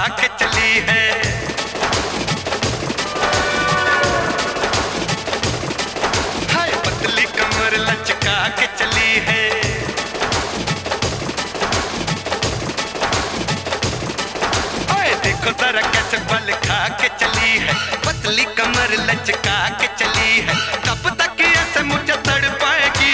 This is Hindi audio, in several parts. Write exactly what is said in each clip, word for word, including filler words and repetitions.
के चली है। हाय पतली कमर लचका के चली है। ओए देखो जरा कैसे बल खा के चली है। पतली कमर लचका के चली है। कब तक ऐसे मुझे तड़ पाएगी,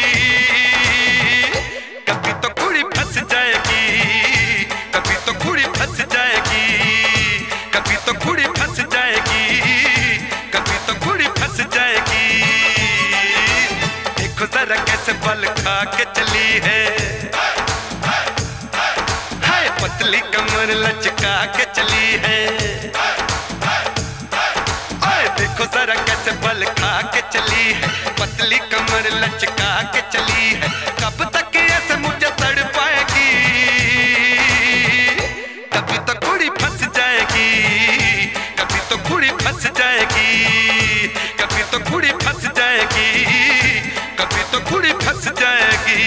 कभी तो कुड़ी फंस जाएगी, कभी तो कुड़ी फंस जाएगी, कभी तो कुड़ी फंस जाएगी, कभी तो कुड़ी फंस जाएगी। देखो जरा कैसे बल खा के चली है। हाय पतली कमर लचका के चली है। ओए देखो जरा कैसे बल खा के चली है। पतली कमर लचका के चली है। कब तक ऐसे मुझे तड़ पाएगी, कभी तो कुड़ी फंस जाएगी, कभी तो कुड़ी फंस जाएगी, कभी तो कुड़ी फंस जाएगी, कभी तो कुड़ी फंस जाएगी।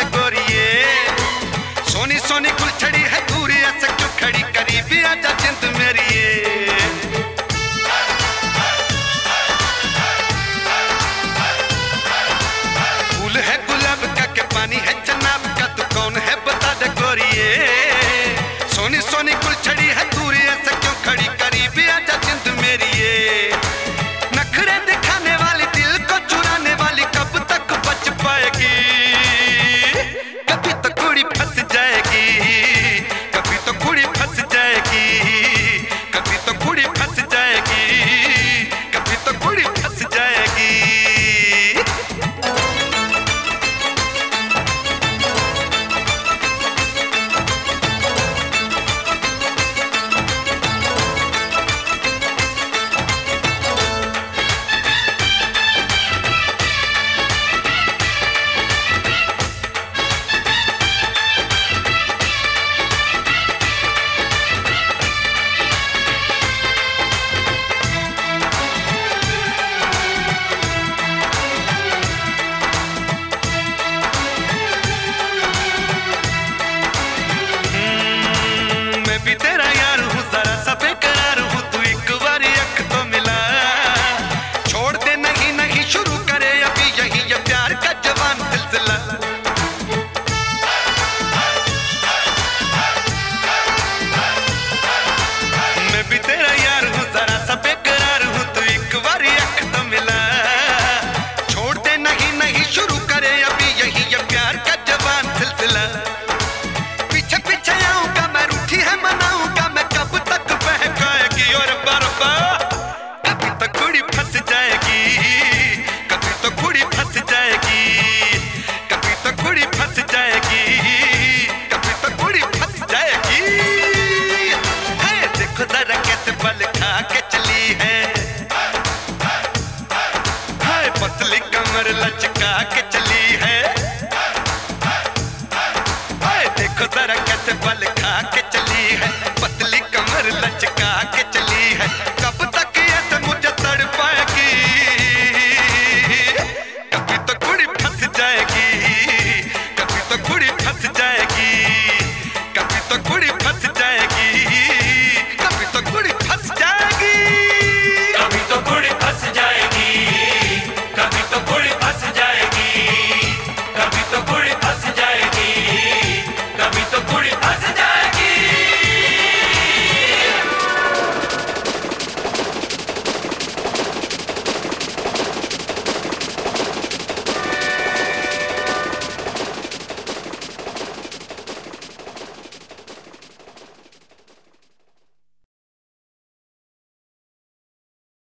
सोनी सोनी गुलछड़ी है दूरी ऐसे क्यों खड़ी, करीबी आजा जिंद